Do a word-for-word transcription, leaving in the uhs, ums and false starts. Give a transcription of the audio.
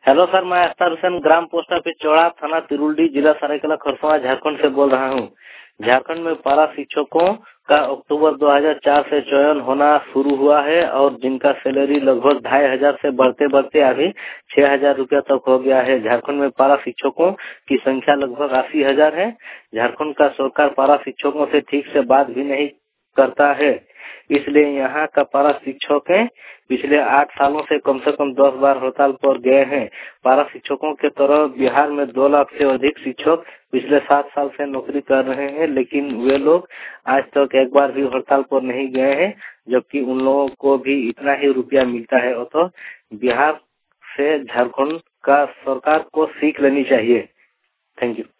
Hello sir, मैं अख्तर हुसैन ग्राम post office Chaura थाना तिरुल्डी जिला सरायकेला खरसावां झारखंड से बोल रहा हूं। झारखंड में पारा शिक्षकों का अक्टूबर दो हज़ार चार से चयन होना शुरू हुआ है और जिनका सैलरी लगभग ढाई हजार से बढ़ते बढ़ते अभी छह हजार रूपया तक हो गया है। झारखंड में पारा शिक्षकों की संख्या लगभग अस्सी हजार है। झारखंड का सरकार पारा शिक्षकों से ठीक से बात भी नहीं करता है, इसलिए यहाँ का पारा शिक्षक है पिछले आठ सालों से कम से कम दस बार हड़ताल पर गए हैं। पारा शिक्षकों के तरह बिहार में दो लाख से अधिक शिक्षक पिछले सात साल से नौकरी कर रहे हैं, लेकिन वे लोग आज तक एक बार भी हड़ताल पर नहीं गए हैं, जबकि उन लोगों को भी इतना ही रुपया मिलता है। तो बिहार से झारखंड का सरकार को सीख लेनी चाहिए। Thank you.